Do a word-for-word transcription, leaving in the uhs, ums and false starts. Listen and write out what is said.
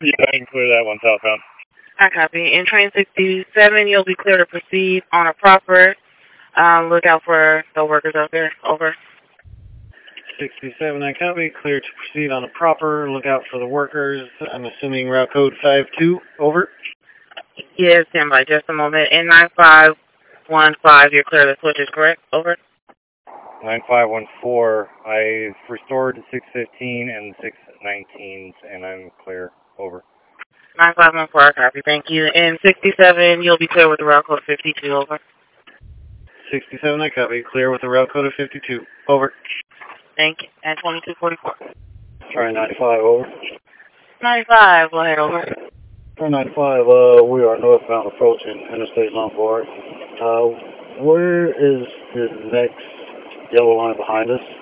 Yeah, I can clear that one southbound. I copy. In train sixty-seven, you'll be clear to proceed on a proper. Um, look out for the workers out there. Over. sixty-seven, I copy. Clear to proceed on a proper. Look out for the workers. I'm assuming route code five two. Over. Yes, stand by just a moment. In nine five one five, you're clear to switch, is correct? Over. nine five one four, I've restored to six fifteen and six nineteens, and I'm clear. Over. nine five one four, I copy. Thank you. In sixty-seven, you'll be clear with the route code fifty-two. Over. sixty-seven, I copy. Clear with the route code of fifty-two. Over. Thank you. And twenty-two forty-four. Try ninety-five. Over. ninety-five, go ahead. Over. Try ninety-five, uh, we are northbound approaching Interstate Lombard. Uh, where is the next yellow line behind us?